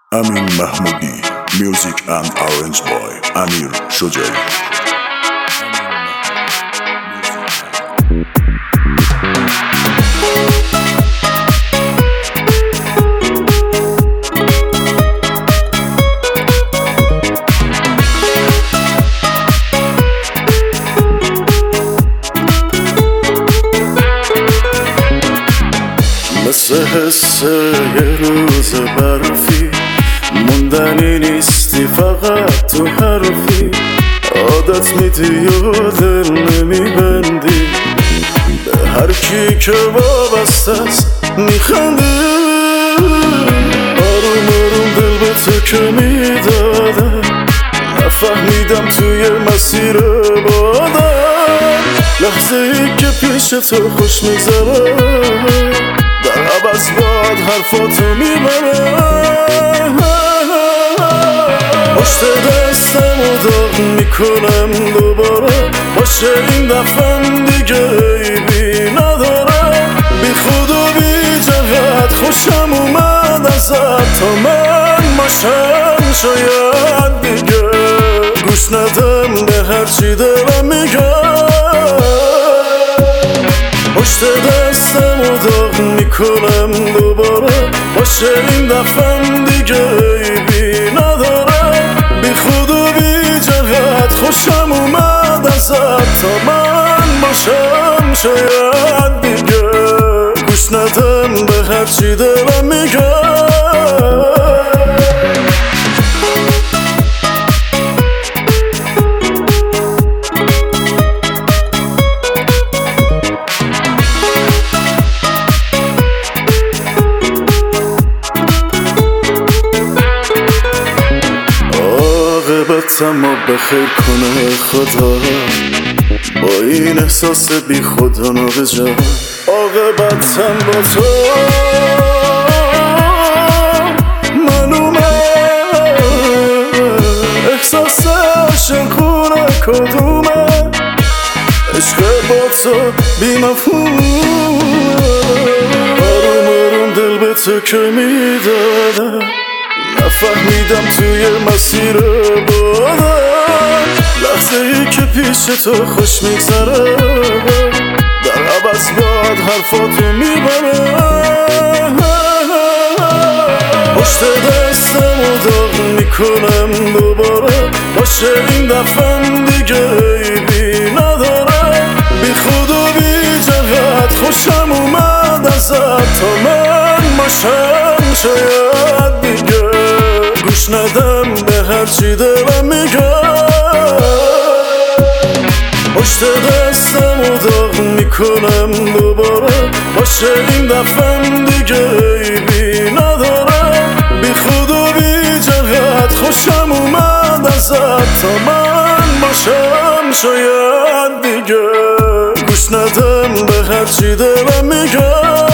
Amin Mahmoudi, music and arrange by Amir Shojai. مثل حس یه روز برفی موندنی نیستی فقط تو حرفی عادت میدی و دل نمیبندی به هر کی که وابسته است میخندی آروم آروم دل به تو که میدادم نفهمیدم توی مسیر بادم لحظه ای که پیش تو خوش میگذره در عوض باید حرفاتو میبرم پشت دستم و داغ میکنم دوباره باشه این دفعم دیگه عیبی نداره بی خود و بی جهت خوشم اومد ازت تا من باشم شاید دیگه گوش ندم به هرچی دلم میگه پشت دستم و داغ میکنم دوباره باشه این دفعم دیگه عیبی نداره بی خود و بی جهت خوشم اومد ازت تا من باشم شاید دیگه گوش ندم به هرچی دلم میگه عاقبتم رو بخیر کنه خدا با این احساس بی خدا نابجا عاقبتم با تو معلومه احساس عاشقونه کدومه عشق با تو بی مفهومه آروم آروم دل به تو که میدادم نفهمیدم توی مسیر بادم لحظه ای که پیش تو خوش میگذره در عوض باید حرفاتو میبرم پشت دستم و داغ میکنم دوباره باشه این دفعم دیگه عیبی نداره بی خود و بی جهت خوشم اومد ازت تا من باشم شاید دیگه گوش ندم به هرچی دلم میگه پشت دستم و داغ میکنم دوباره باشه این دفعم دیگه عیبی نداره بی خود و بی جهت خوشم اومد ازت تا من باشم شاید دیگه گوش ندم به هرچی دلم میگه